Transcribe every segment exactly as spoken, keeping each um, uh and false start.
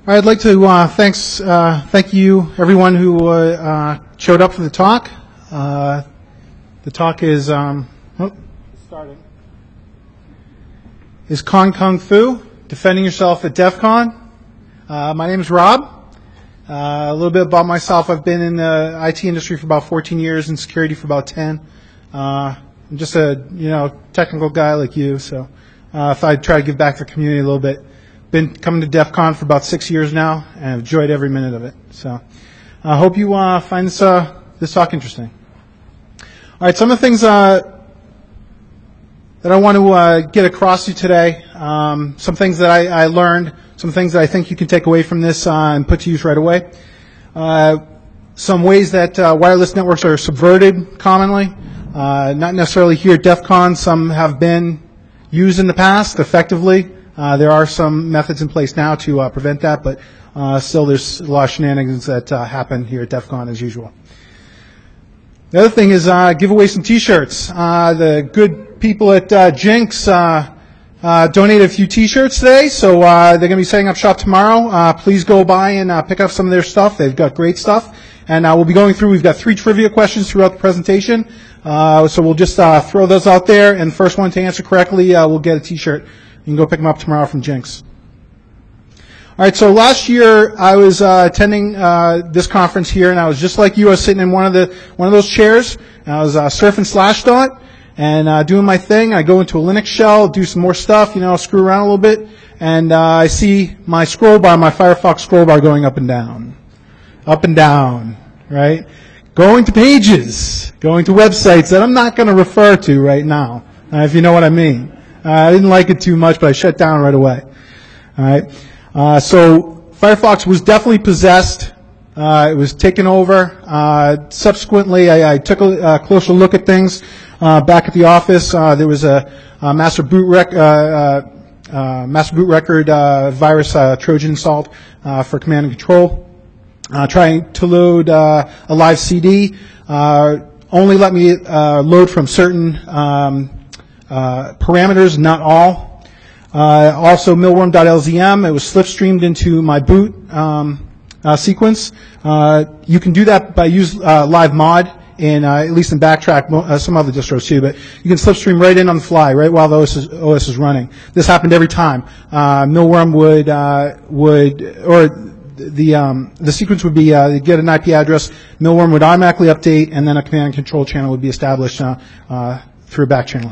I'd like to uh, thanks uh, thank you everyone who uh, uh, showed up for the talk. Uh, the talk is um, oh, starting. Is Kong Kung Fu, Defending Yourself at DEF CON. Uh, my name is Rob. Uh, a little bit about myself. I've been in the I T industry for about fourteen years and security for about ten. Uh, I'm just a you know technical guy like you, so uh, if I try to give back to the community a little bit. Been coming to DEF CON for about six years now, and I've enjoyed every minute of it. So I uh, hope you uh, find this uh, this talk interesting. All right, some of the things uh, that I want to uh, get across to you today, um, some things that I, I learned, some things that I think you can take away from this uh, and put to use right away. Uh, some ways that uh, wireless networks are subverted commonly, uh, not necessarily here at DEF CON. Some have been used in the past effectively. Uh, there are some methods in place now to uh, prevent that, but uh, still there's a lot of shenanigans that uh, happen here at DEF CON as usual. The other thing is uh, give away some T-shirts. Uh, the good people at uh, Jinx uh, uh, donated a few T-shirts today, so uh, they're going to be setting up shop tomorrow. Uh, please go by and uh, pick up some of their stuff. They've got great stuff. And uh, we'll be going through, we've got three trivia questions throughout the presentation. Uh, so we'll just uh, throw those out there, and the first one to answer correctly uh, will get a T-shirt. You can go pick them up tomorrow from Jinx. All right, so last year I was uh, attending uh, this conference here, and I was just like you. I was sitting in one of the one of those chairs, and I was uh, surfing Slashdot and uh, doing my thing. I go into a Linux shell, do some more stuff, you know, screw around a little bit, and uh, I see my scroll bar, my Firefox scroll bar, going up and down, up and down, right? Going to pages, going to websites that I'm not going to refer to right now, uh, if you know what I mean. Uh, I didn't like it too much, but I shut down right away. All right. Uh, so Firefox was definitely possessed. Uh, it was taken over. Uh, subsequently, I, I took a, a closer look at things uh, back at the office. Uh, there was a, a master boot rec, uh, uh, uh, master boot record uh, virus uh, Trojan installed uh, for command and control. Uh, trying to load uh, a live C D. Uh, only let me uh, load from certain um, Uh, parameters, not all. Uh, also, milworm dot L Z M, it was slipstreamed into my boot um, uh, sequence. Uh, you can do that by use uh, live mod, in, uh, at least in Backtrack, uh, some other distros too, but you can slipstream right in on the fly, right while the O S is, O S is running. This happened every time. Uh, Milworm would, uh, would, or the um, the sequence would be, uh, you get an I P address, Milworm would automatically update, and then a command and control channel would be established uh, uh, through a back channel.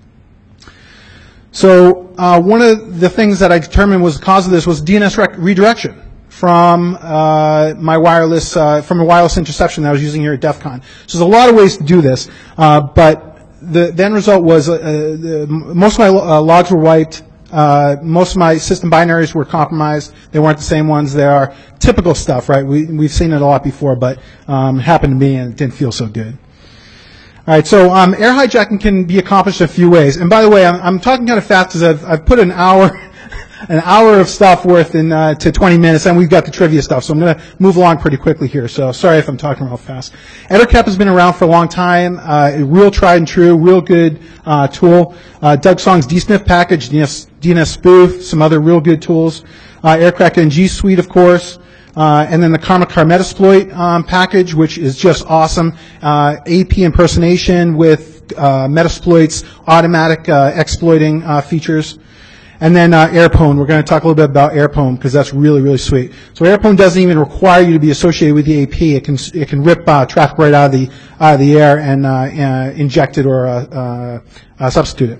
So uh, one of the things that I determined was the cause of this was D N S rec- redirection from uh, my wireless, uh, from a wireless interception that I was using here at DEF CON. So there's a lot of ways to do this, uh, but the, the end result was uh, the, most of my uh, logs were wiped. Uh, most of my system binaries were compromised. They weren't the same ones. They are typical stuff, right? We, we've seen it a lot before, but um, it happened to me and it didn't feel so good. All right, so um, air hijacking can be accomplished in a few ways. And by the way, I'm, I'm talking kind of fast because I've, I've put an hour, an hour of stuff worth in uh, to twenty minutes, and we've got the trivia stuff. So I'm going to move along pretty quickly here. So sorry if I'm talking real fast. EtherCap has been around for a long time. Uh, a real tried and true, real good uh, tool. Uh, Doug Song's D sniff package, D N S, D N S spoof, some other real good tools. Uh, Aircrack N G suite, of course. Uh, and then the Karma Metasploit um, package, which is just awesome. Uh, A P impersonation with uh, Metasploit's automatic uh, exploiting uh, features. And then uh, AirPwn. We're going to talk a little bit about AirPwn because that's really, really sweet. So AirPwn doesn't even require you to be associated with the A P. It can it can rip uh, traffic right out of the out of the air and uh, uh, inject it or uh, uh, uh, substitute it.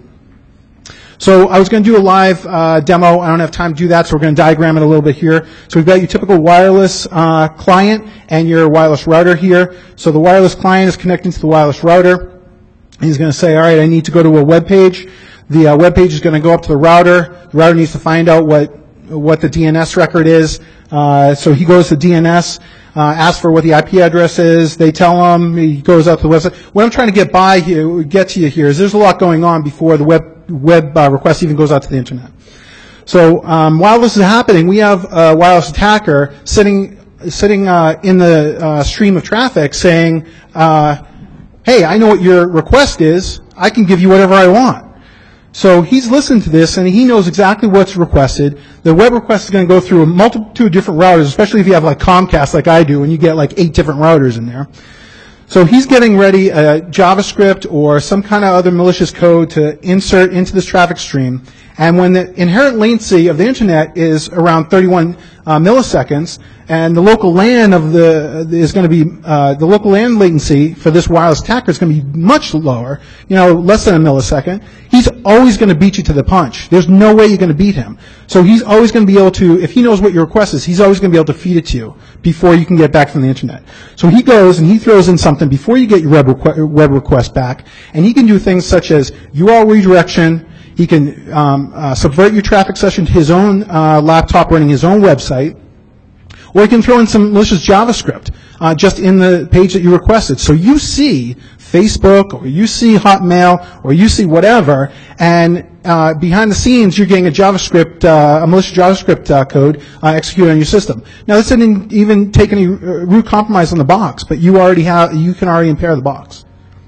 So I was going to do a live uh, demo. I don't have time to do that, so we're going to diagram it a little bit here. So we've got your typical wireless uh, client and your wireless router here. So the wireless client is connecting to the wireless router. He's going to say, all right, I need to go to a web page. The uh, web page is going to go up to the router. The router needs to find out what what the D N S record is. Uh, so he goes to D N S, uh, asks for what the I P address is. They tell him. He goes out to the website. What I'm trying to get by here, get to you here, is there's a lot going on before the web web uh, request even goes out to the internet. So um, while this is happening, we have a wireless attacker sitting sitting uh, in the uh, stream of traffic saying, uh, "Hey, I know what your request is. I can give you whatever I want." So he's listened to this, and he knows exactly what's requested. The web request is going to go through a multitude of different routers, especially if you have like Comcast like I do, and you get like eight different routers in there. So he's getting ready a JavaScript or some kind of other malicious code to insert into this traffic stream. And when the inherent latency of the internet is around thirty-one uh, milliseconds, and the local LAN of the is going to be uh, the local LAN latency for this wireless attacker is going to be much lower, you know, less than a millisecond. He's always going to beat you to the punch. There's no way you're going to beat him. So he's always going to be able to, if he knows what your request is, he's always going to be able to feed it to you before you can get back from the internet. So he goes and he throws in something before you get your web, requ- web request back, and he can do things such as U R L redirection. He can um, uh, subvert your traffic session to his own uh, laptop running his own website, or he can throw in some malicious JavaScript uh, just in the page that you requested. So you see Facebook, or you see Hotmail, or you see whatever, and uh, behind the scenes you're getting a JavaScript, uh, a malicious JavaScript uh, code uh, executed on your system. Now this didn't even take any root compromise on the box, but you already have, you can already impair the box.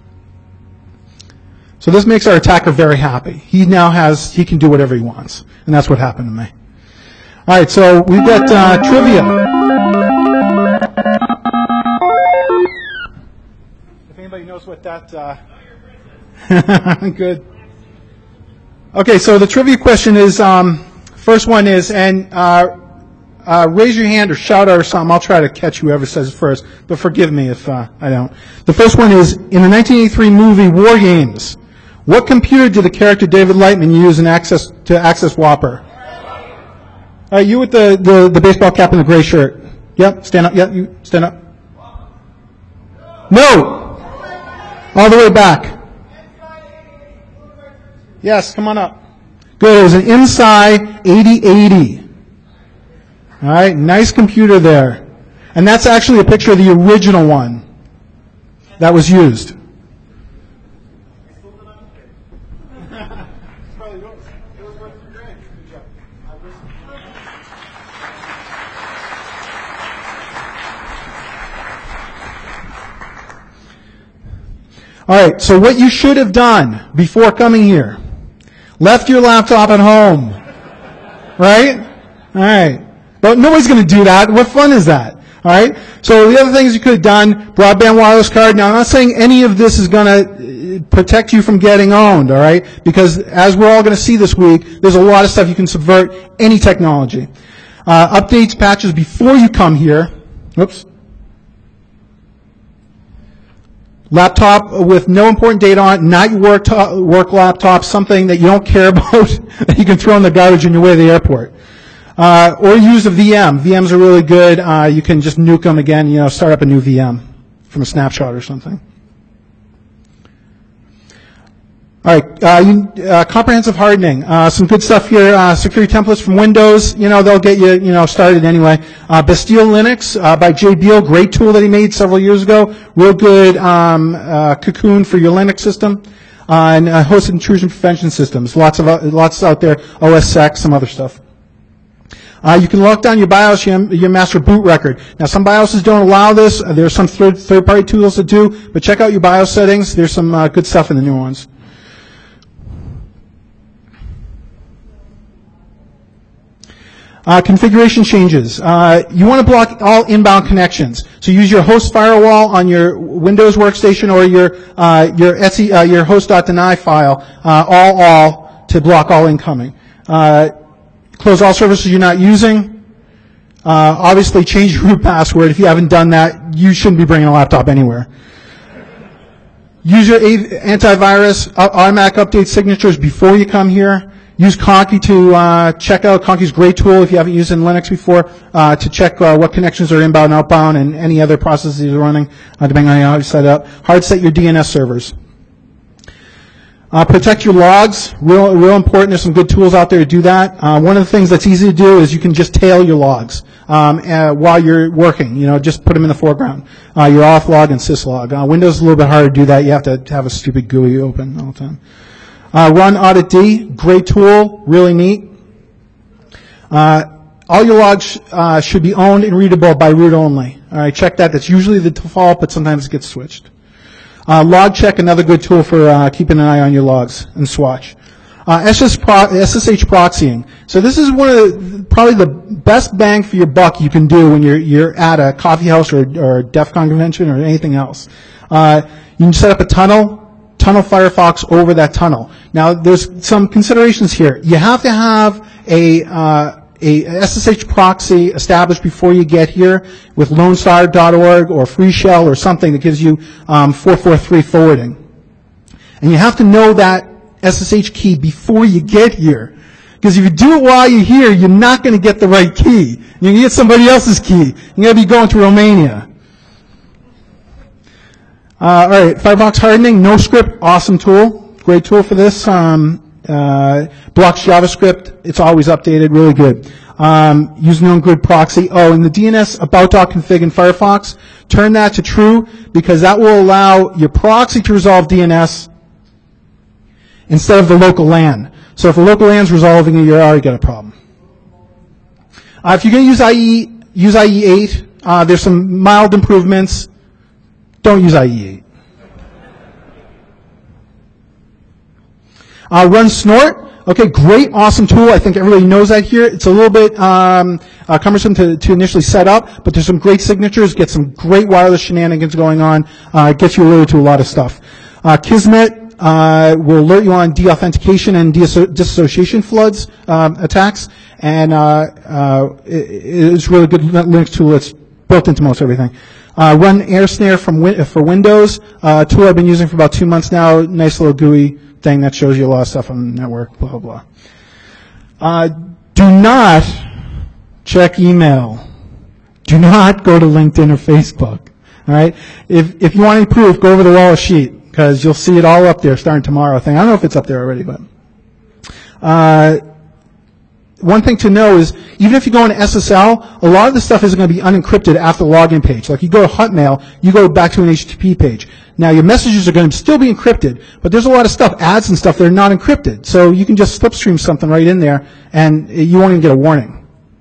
So this makes our attacker very happy. He now has, he can do whatever he wants. And that's what happened to me. All right, so we've got uh, trivia. If anybody knows what that, uh... good. Okay, so the trivia question is, um, first one is, and uh, uh, raise your hand or shout out or something. I'll try to catch whoever says it first, but forgive me if uh, I don't. The first one is, in the nineteen eighty-three movie War Games, what computer did the character David Lightman use in access to access Whopper? All right, you with the, the, the baseball cap and the gray shirt. Yep, stand up. Yep, you stand up. No! All the way back. Yes, come on up. Good, it was an M S I eighty eighty. All right, nice computer there. And that's actually a picture of the original one that was used. All right, so what you should have done before coming here, left your laptop at home, right? All right, but nobody's going to do that. What fun is that? All right, so the other things you could have done, broadband wireless card. Now, I'm not saying any of this is going to protect you from getting owned, all right? Because as we're all going to see this week, there's a lot of stuff you can subvert any technology. Uh, updates, patches before you come here. Oops. Laptop with no important data on it, not your work, to- work laptop, something that you don't care about that you can throw in the garbage on your way to the airport. Uh, or use a V M. V Ms are really good. Uh, you can just nuke them again, you know, start up a new V M from a snapshot or something. All right, uh, you, uh, comprehensive hardening. Uh, some good stuff here. Uh, security templates from Windows. You know, they'll get you, you know, started anyway. Uh, Bastille Linux uh, by Jay Beal, great tool that he made several years ago. Real good um, uh, Cocoon for your Linux system. Uh, and uh, hosted intrusion prevention systems. Lots of uh, lots out there. O S sec, some other stuff. Uh, you can lock down your BIOS, your, your master boot record. Now, some BIOSes don't allow this. Uh, there's some third, third-party tools that do, but check out your BIOS settings. There's some uh, good stuff in the new ones. Uh, configuration changes. Uh, you want to block all inbound connections. So use your host firewall on your Windows workstation or your uh, your Etsy, uh, your host.deny file, uh, all all to block all incoming. Uh, close all services you're not using. Uh, obviously, change your root password. If you haven't done that, you shouldn't be bringing a laptop anywhere. Use your antivirus, automatic update signatures before you come here. Use Conky to uh, check out. Conky's a great tool if you haven't used it in Linux before uh, to check uh, what connections are inbound, outbound, and any other processes you're running, uh, depending on how you set it up. Hard set your D N S servers. Uh, protect your logs. Real, real important. There's some good tools out there to do that. Uh, one of the things that's easy to do is you can just tail your logs um, uh, while you're working. You know, just put them in the foreground. Uh, your off log and syslog. Uh, Windows is a little bit harder to do that. You have to have a stupid G U I open all the time. Uh, run Audit D, great tool, really neat. Uh, all your logs uh, should be owned and readable by root only. All right, check that. That's usually the default, but sometimes it gets switched. Uh, log check, another good tool for uh, keeping an eye on your logs, and Swatch. Uh, S S H proxying. So this is one of the, probably the best bang for your buck you can do when you're, you're at a coffee house or, or a DEF CON convention or anything else. Uh, you can set up a tunnel, tunnel Firefox over that tunnel. Now, there's some considerations here. You have to have a, uh, a S S H proxy established before you get here with Lone Star dot org or FreeShell or something that gives you um, four forty-three forwarding. And you have to know that S S H key before you get here. Because if you do it while you're here, you're not going to get the right key. You're going to get somebody else's key. You're going to be going to Romania. Uh, all right, Firefox hardening, NoScript, awesome tool. Great tool for this. Um, uh, blocks JavaScript. It's always updated. Really good. Um, use known grid proxy. Oh, and the D N S about.config in Firefox, turn that to true because that will allow your proxy to resolve D N S instead of the local LAN. So if the local LAN's resolving it, you already got a problem. Uh, if you're going to use I E, use I E eight. Uh, there's some mild improvements. Don't use I E eight. Uh, run Snort. Okay, great, awesome tool. I think everybody knows that here. It's a little bit um, uh, cumbersome to, to initially set up, but there's some great signatures, get some great wireless shenanigans going on. Uh, it gets you alerted to a lot of stuff. Uh, Kismet. Uh, will alert you on deauthentication and disassociation floods um, attacks, and uh, uh, it, it's really good Linux tool. It's built into most everything. Uh, run AirSnare from win- for Windows, uh, tool I've been using for about two months now. Nice little G U I thing that shows you a lot of stuff on the network. Blah blah blah. Uh, do not check email. Do not go to LinkedIn or Facebook. All right. If if you want any proof, go over the Wallace sheet. Because you'll see it all up there starting tomorrow. Thing. I don't know if it's up there already, but uh, one thing to know is even if you go into S S L, a lot of the stuff isn't going to be unencrypted after the login page. Like you go to Hotmail, you go back to an H T T P page. Now your messages are going to still be encrypted, but there's a lot of stuff, ads and stuff, that are not encrypted. So you can just slipstream something right in there, and you won't even get a warning.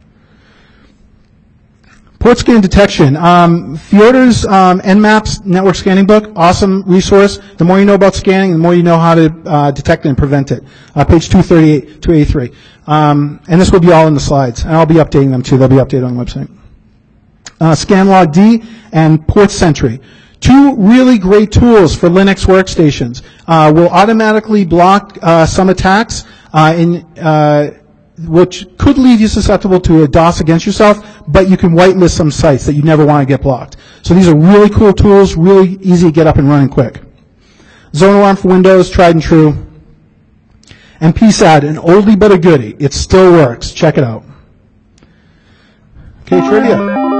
Port scan detection. Um, Fjorder's um, Nmaps network scanning book, awesome resource. The more you know about scanning, the more you know how to uh, detect it and prevent it. Uh, page two thirty-eight, two eighty-three. Um, and this will be all in the slides, and I'll be updating them too. They'll be updated on the website. Uh, ScanLogD and Port Sentry. Two really great tools for Linux workstations. Uh, will automatically block uh, some attacks uh, in uh, which could leave you susceptible to a DOS against yourself, but you can whitelist some sites that you never want to get blocked. So these are really cool tools, really easy to get up and running quick. Zone Alarm for Windows, tried and true. And P S A D, an oldie but a goodie. It still works. Check it out. Okay, trivia.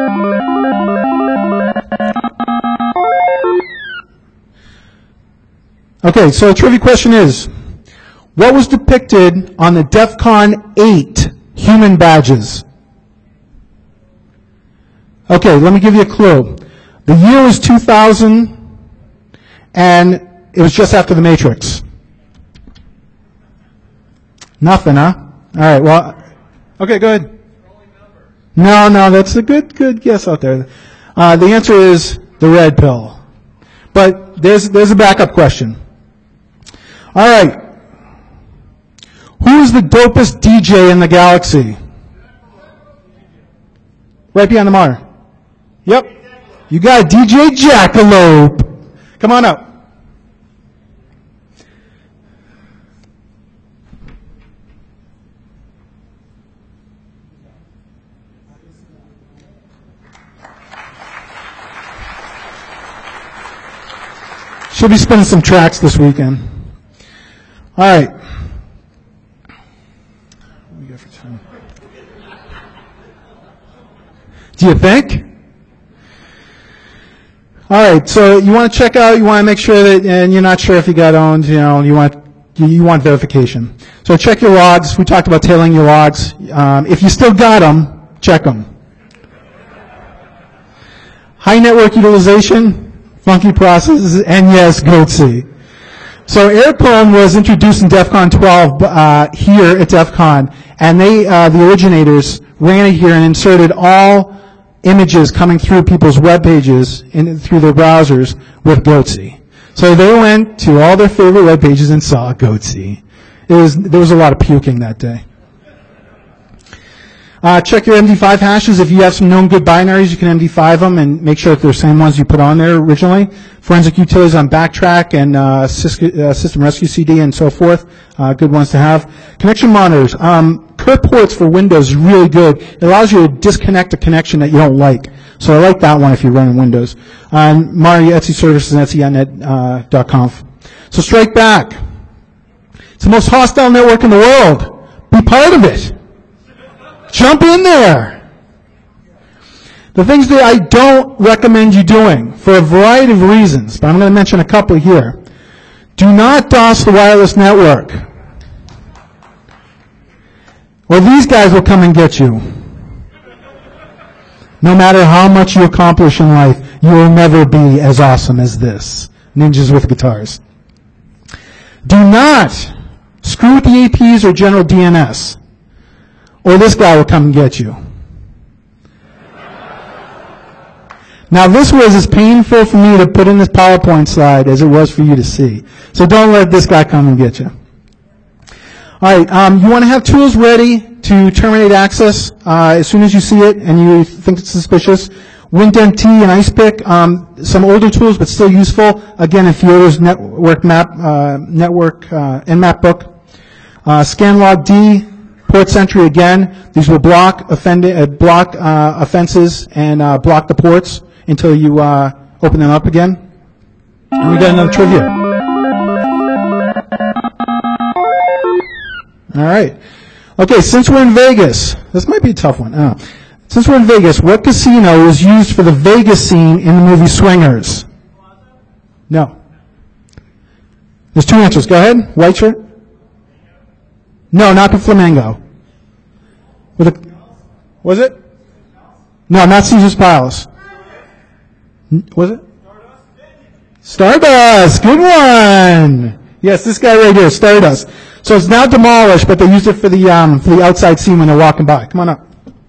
Okay, so the trivia question is, what was depicted on the DEF CON eight human badges? Okay, let me give you a clue. The year was two thousand, and it was just after The Matrix. Nothing, huh? All right, well, okay, go ahead. No, no, that's a good, good guess out there. Uh, the answer is the red pill. But there's, there's a backup question. All right. Who is the dopest D J in the galaxy? Right behind the monitor. Yep. You got D J Jackalope. Come on up. She'll be spinning some tracks this weekend. All right. What do we got for time? Do you think? All right. So you want to check out. You want to make sure that, and you're not sure if you got owned. You know, you want you, you want verification. So check your logs. We talked about tailing your logs. Um, if you still got them, check them. High network utilization. Funky processes, and yes, Goatsy. So AirPwn was introduced in DEF CON twelve uh, here at DEF CON, and they, uh, the originators, ran it here and inserted all images coming through people's web pages in, through their browsers with Goatsy. So they went to all their favorite web pages and saw Goatsy. it was, there was a lot of puking that day. Uh, check your M D five hashes. If you have some known good binaries, you can M D five them and make sure that they're the same ones you put on there originally. Forensic utilities on Backtrack and uh, System Rescue C D and so forth. Uh, good ones to have. Connection monitors. Um, C U R ports for Windows is really good. It allows you to disconnect a connection that you don't like. So I like that one if you're running Windows. Um, monitor your Etsy services and Etsy dot net dot conf. So strike back. It's the most hostile network in the world. Be part of it. Jump in there. The things that I don't recommend you doing for a variety of reasons, but I'm going to mention a couple here. Do not DOS the wireless network, or these guys will come and get you. No matter how much you accomplish in life, you will never be as awesome as this. Ninjas with guitars. Do not screw with the A Ps or general D N S. Or this guy will come and get you. Now this was as painful for me to put in this PowerPoint slide as it was for you to see. So don't let this guy come and get you. Alright, um, you want to have tools ready to terminate access uh, as soon as you see it and you think it's suspicious. WinDent and IcePick, um, some older tools but still useful. Again, in Fiodo's network map, uh, network uh, Nmap book. Uh, ScanLogD, Port Sentry again. These will block, offend, uh, block uh, offenses and uh, block the ports until you uh, open them up again. And we got another trivia. All right. Okay, since we're in Vegas, this might be a tough one. Oh. Since we're in Vegas, what casino was used for the Vegas scene in the movie Swingers? No. There's two answers. Go ahead. White shirt. No, not the Flamingo. With a, was it? No, not Caesar's Palace. Was it? Stardust. Good one. Yes, this guy right here, Stardust. So it's now demolished, but they used it for the um, for the outside scene when they're walking by. Come on up.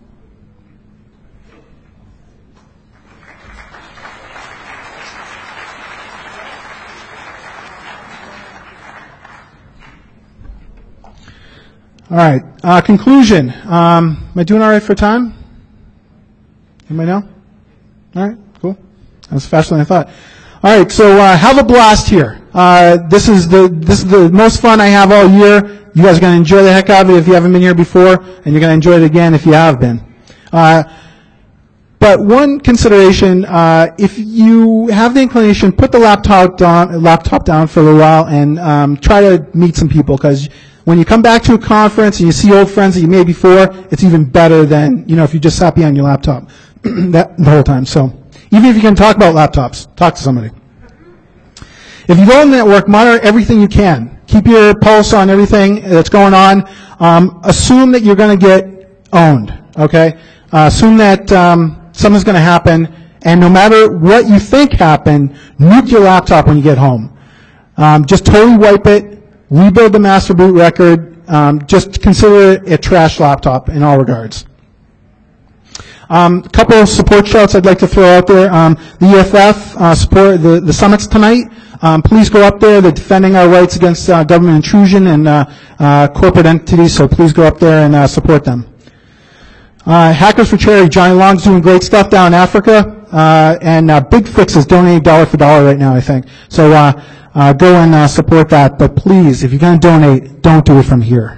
All right. Uh, conclusion. Um, am I doing all right for time? Anybody know? All right. Cool. That was faster than I thought. All right. So uh, have a blast here. Uh, this is the this is the most fun I have all year. You guys are going to enjoy the heck out of it if you haven't been here before, and you're going to enjoy it again if you have been. Uh, but one consideration: uh, if you have the inclination, put the laptop down, laptop down for a little while, and um, try to meet some people because. When you come back to a conference and you see old friends that you made before, it's even better than, you know, if you just sat behind your laptop that, the whole time. So, even if you can talk about laptops, talk to somebody. If you go on the network, monitor everything you can. Keep your pulse on everything that's going on. Um, assume that you're going to get owned, okay? Uh, assume that um, something's going to happen, and no matter what you think happened, nuke your laptop when you get home. Um, just totally wipe it. Rebuild the master boot record. Um, just consider it a trash laptop in all regards. Um, a couple of support shouts I'd like to throw out there. Um, the E F F uh, support the, the summits tonight. Um, please go up there. They're defending our rights against uh, government intrusion and uh, uh, corporate entities. So please go up there and uh, support them. Uh, Hackers for Charity. Johnny Long's doing great stuff down in Africa, uh, and uh, Big Fix is donating dollar for dollar right now, I think. So. Uh, Uh, go and uh, support that, but please, if you're going to donate, don't do it from here.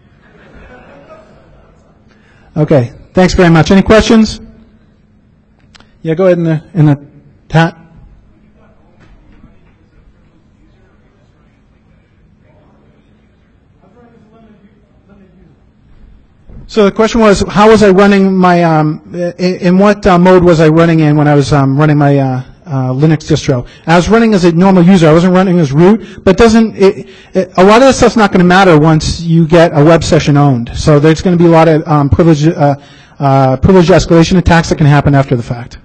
Okay, thanks very much. Any questions? Yeah, go ahead in the in the chat. So the question was, how was I running my? Um, in, in what uh, mode was I running in when I was um, running my? Uh, Uh, Linux distro. I was running as a normal user. I wasn't running as root, but doesn't it, it, a lot of that stuff's not going to matter once you get a web session owned. So there's going to be a lot of um, privilege, uh, uh, privilege escalation attacks that can happen after the fact.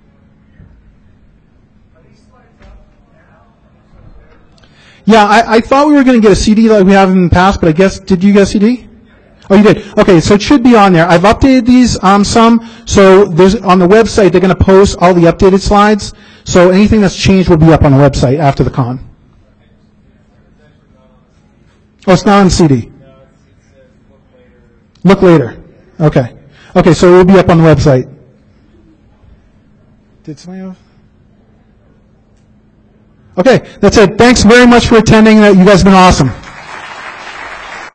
Yeah, I, I thought we were going to get a C D like we have in the past, but I guess did you get a C D? Oh, you did? Okay, so it should be on there. I've updated these um, some, so there's on the website they're going to post all the updated slides. So anything that's changed will be up on the website after the con. Oh, it's not on C D. No, it's, it says look later. Look later. Okay. Okay, so it will be up on the website. Did somebody else? Okay, that's it. Thanks very much for attending. You guys have been awesome.